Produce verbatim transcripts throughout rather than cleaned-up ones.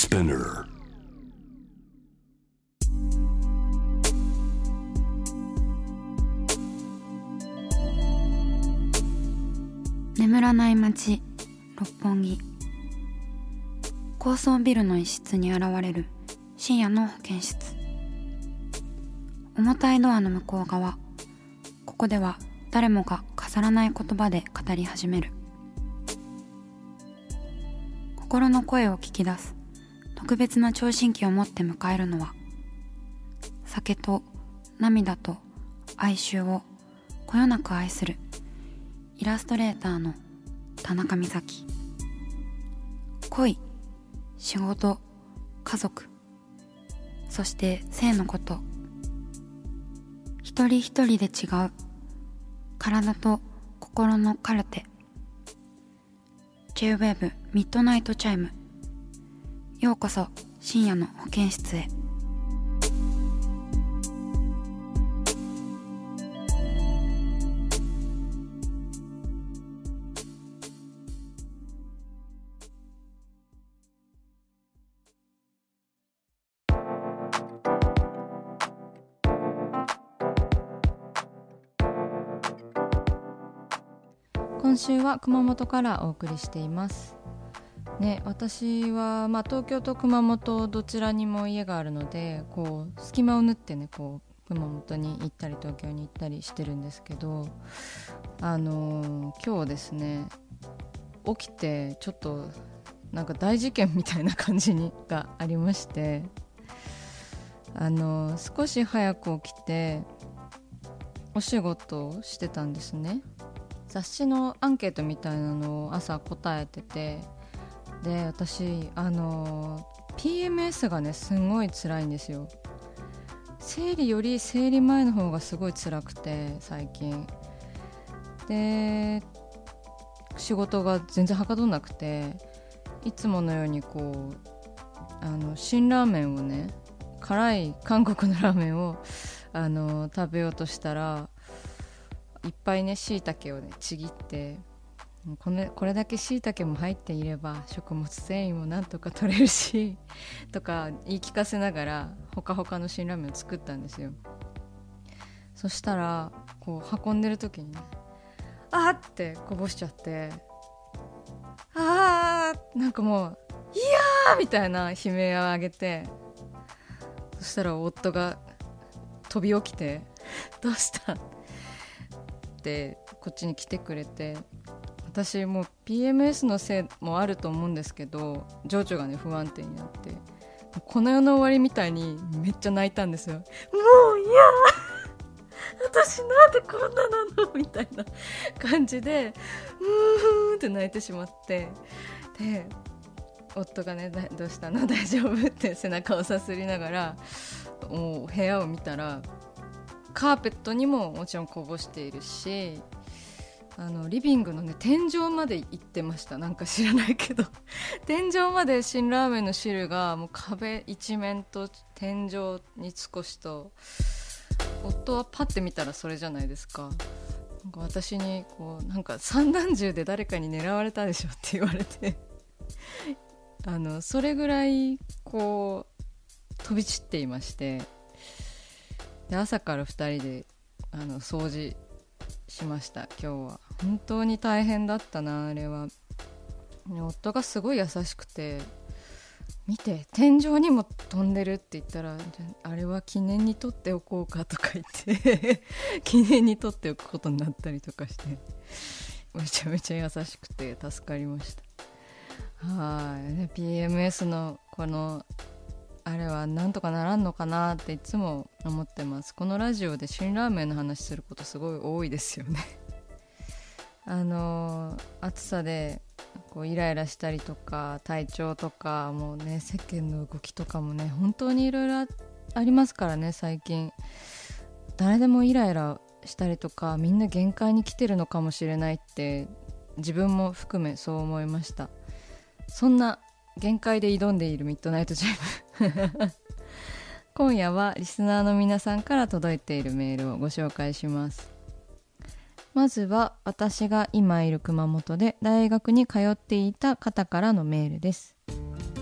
Spinner。 眠らない街六本木。高層ビルの一室に現れる深夜の保健室。重たいドアの向こう側、ここでは誰もが飾らない言葉で語り始める。心の声を聞き出す特別な聴診器を持って迎えるのは、酒と涙と哀愁をこよなく愛するイラストレーターの田中美咲。恋、仕事、家族、そして性のこと、一人一人で違う体と心のカルテ。 J-Wave ミッドナイトチャイム。ようこそ深夜の保健室へ。 今週は熊本からお送りしていますね。私は、まあ、東京と熊本どちらにも家があるので、こう隙間を縫ってね、こう熊本に行ったり東京に行ったりしてるんですけど、あのー、今日ですね、起きてちょっとなんか大事件みたいな感じにがありまして、あのー、少し早く起きてお仕事をしてたんですね。雑誌のアンケートみたいなのを朝答えてて、で私あの ピーエムエス がねすごい辛いんですよ。生理より生理前の方がすごい辛くて最近で、仕事が全然はかどんなくて、いつものようにこうあの辛ラーメンをね、辛い韓国のラーメンをあの食べようとしたら、いっぱいね椎茸をねちぎって、これ、これだけ椎茸も入っていれば食物繊維もなんとか取れるしとか言い聞かせながらほかほかの辛ラーメンを作ったんですよ。そしたらこう運んでる時にね、あーってこぼしちゃって、あーなんかもういやーみたいな悲鳴を上げて、そしたら夫が飛び起きてどうしたってこっちに来てくれて、私もう ピーエムエス のせいもあると思うんですけど、情緒がね不安定になって、この世の終わりみたいにめっちゃ泣いたんですよ。もういや私なんでこんななのみたいな感じでうーんって泣いてしまって、で夫がね、どうしたの大丈夫って背中をさすりながらもう部屋を見たら、カーペットにももちろんこぼしているし、あのリビングのね天井まで行ってました。なんか知らないけど天井まで辛ラーメンの汁がもう壁一面と天井に少しと、夫はパッて見たらそれじゃないですか。なんか私にこうなんか散弾銃で誰かに狙われたでしょって言われてあのそれぐらいこう飛び散っていまして、で朝からふたりであの掃除しました。今日は本当に大変だったな。あれは夫がすごい優しくて、見て天井にも飛んでるって言ったら、あれは記念に撮っておこうかとか言って記念に撮っておくことになったりとかして、めちゃめちゃ優しくて助かりました。はい、ピーエムエス のこのあれはなんとかならんのかなっていつも思ってます。このラジオで辛ラーメンの話することすごい多いですよねあの暑さでこうイライラしたりとか、体調とかもうね、世間の動きとかもね本当にいろいろありますからね。最近誰でもイライラしたりとか、みんな限界に来てるのかもしれないって自分も含めそう思いました。そんな限界で挑んでいるミッドナイトチャイム今夜はリスナーの皆さんから届いているメールをご紹介します。まずは私が今いる熊本で大学に通っていた方からのメールです。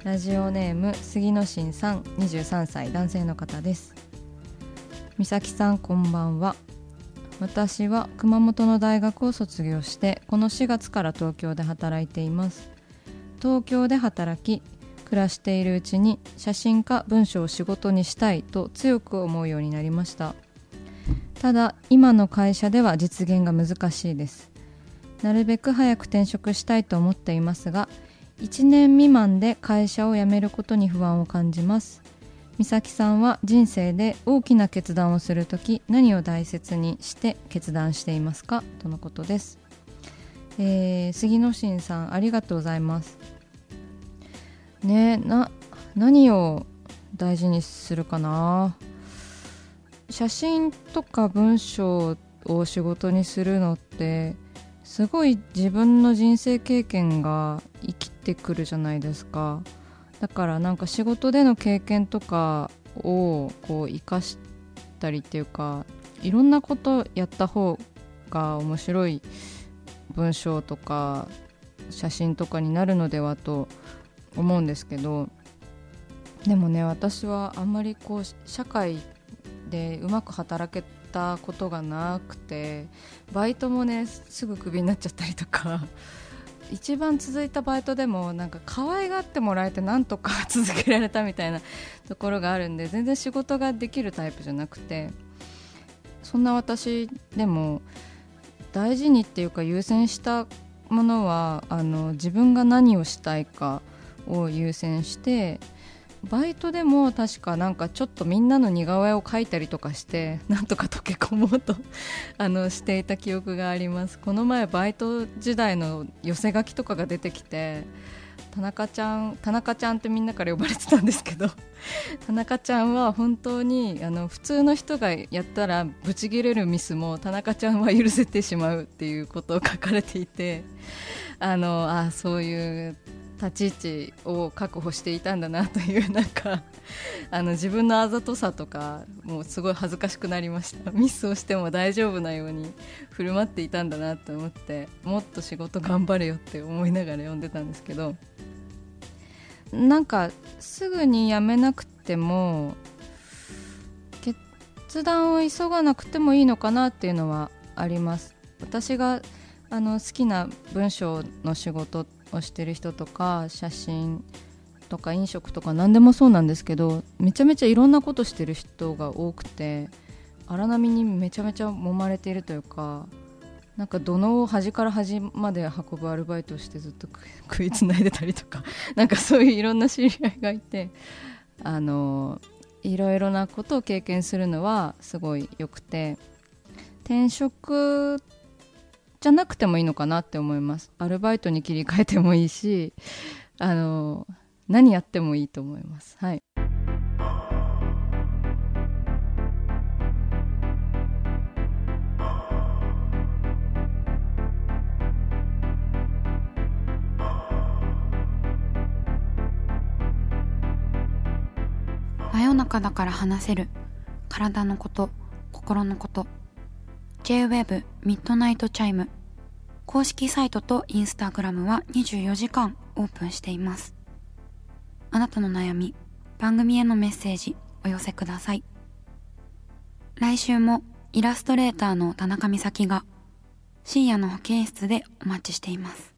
ラジオネーム杉野真さん、にじゅうさんさい男性の方です。美咲さん、こんばんは。私は熊本の大学を卒業してこのしがつから東京で働いています。東京で働き暮らしているうちに写真家文章を仕事にしたいと強く思うようになりました。ただ今の会社では実現が難しいです。なるべく早く転職したいと思っていますが、いちねん未満で会社を辞めることに不安を感じます。美咲さんは人生で大きな決断をするとき何を大切にして決断していますか、とのことです。えー、杉野真さん、ありがとうございます。ね、な何を大事にするかな。写真とか文章を仕事にするのってすごい自分の人生経験が生きてくるじゃないですか。だからなんか仕事での経験とかをこう生かしたりっていうか、いろんなことやった方が面白い文章とか写真とかになるのではと思うんですけど、でもね、私はあんまりこう社会でうまく働けたことがなくて、バイトもねすぐクビになっちゃったりとか一番続いたバイトでもなんか可愛がってもらえてなんとか続けられたみたいなところがあるんで、全然仕事ができるタイプじゃなくて、そんな私でも大事にっていうか優先したものはあの自分が何をしたいかを優先して、バイトでも確かなんかちょっとみんなの似顔絵を描いたりとかしてなんとか溶け込もうとあのしていた記憶があります。この前バイト時代の寄せ書きとかが出てきて、田中ちゃん田中ちゃんってみんなから呼ばれてたんですけど田中ちゃんは本当にあの普通の人がやったらブチギレるミスも田中ちゃんは許せてしまうっていうことを書かれていて、あのあそういう立ち位置を確保していたんだなという、なんかあの自分のあざとさとかもうすごい恥ずかしくなりました。ミスをしても大丈夫なように振る舞っていたんだなと思って、もっと仕事頑張れよって思いながら読んでたんですけど、なんかすぐに辞めなくても決断を急がなくてもいいのかなっていうのはあります。私があの好きな文章の仕事をしてる人とか写真とか飲食とか何でもそうなんですけど、めちゃめちゃいろんなことしてる人が多くて、荒波にめちゃめちゃ揉まれているというか、なんか土のを端から端まで運ぶアルバイトをしてずっと食いつないでたりとかなんかそういういろんな知り合いがいて、あのいろいろなことを経験するのはすごい良くて、転職じゃなくてもいいのかなって思います。アルバイトに切り替えてもいいし、あの何やってもいいと思います。はい。 真夜中だから話せる体のこと、心のこと。 J-ウェブ ミッドナイトチャイム公式サイトとインスタグラムはにじゅうよじかんオープンしています。あなたの悩み、番組へのメッセージお寄せください。来週もイラストレーターの田中美咲が深夜の保健室でお待ちしています。